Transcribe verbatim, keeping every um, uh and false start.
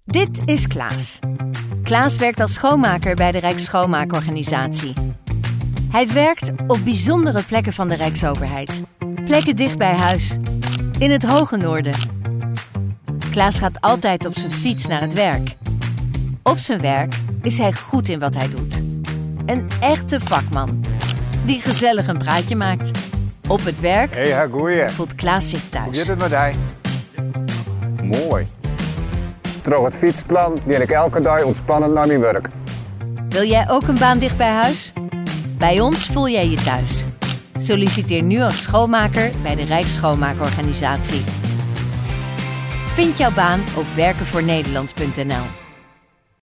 Dit is Klaas. Klaas werkt als schoonmaker bij de Rijksschoonmaakorganisatie. Hij werkt op bijzondere plekken van de Rijksoverheid. Plekken dicht bij huis. In het hoge noorden. Klaas gaat altijd op zijn fiets naar het werk. Op zijn werk is hij goed in wat hij doet. Een echte vakman. Die gezellig een praatje maakt. Op het werk Hey, goeie. voelt Klaas zich Hoe thuis. zit het met hij? Mooi. Trouw het fietsplan ben ik elke dag ontspannend naar mijn werk. Wil jij ook een baan dicht bij huis? Bij ons voel jij je thuis. Solliciteer nu als schoonmaker bij de Rijksschoonmaakorganisatie. Vind jouw baan op werken voor nederland punt n l.